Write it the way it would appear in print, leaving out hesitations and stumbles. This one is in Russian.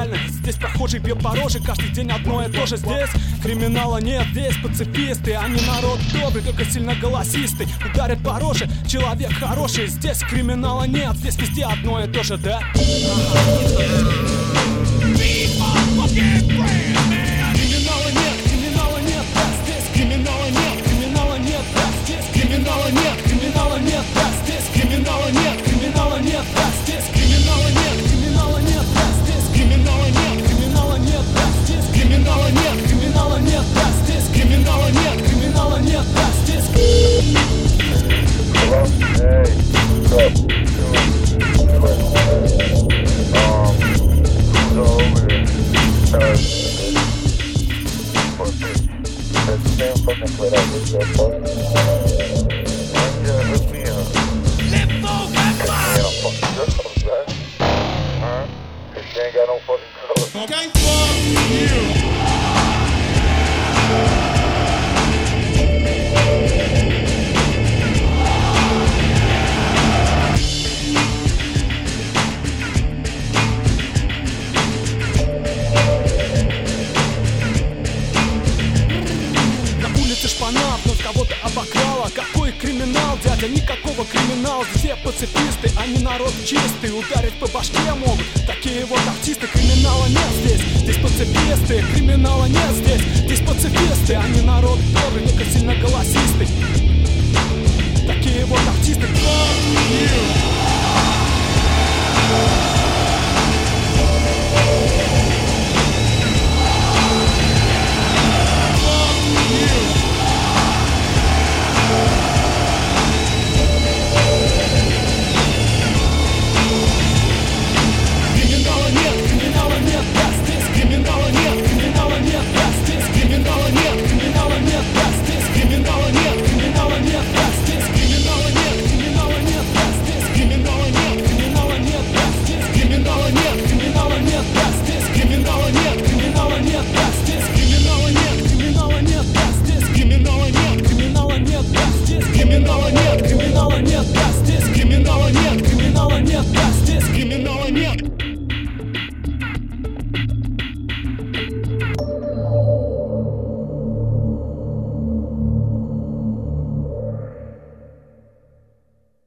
реально. Здесь прохожий бьет по роже, каждый день одно и то же. Здесь криминала нет, здесь пацифисты. Они народ добрый, только сильно голосистый. Ударят по роже, человек хороший. Здесь криминала нет, здесь везде одно и то же, да? Криминала нет, да, здесь криминала нет, да, здесь криминала нет, да, здесь криминала нет, да, здесь криминала нет, да, здесь криминала нет, да, здесь криминала нет, да, здесь криминала нет, да, здесь. Okay, fuck you. Шпана вновь кого-то обокрала. Какой криминал, дядя? Никакого криминала. Все пацифисты, они народ чистый. Ударить по башке могут такие вот артисты. Криминала нет здесь, здесь пацифисты. Криминала нет здесь, здесь пацифисты. Они народ добрый, только сильно голосистый.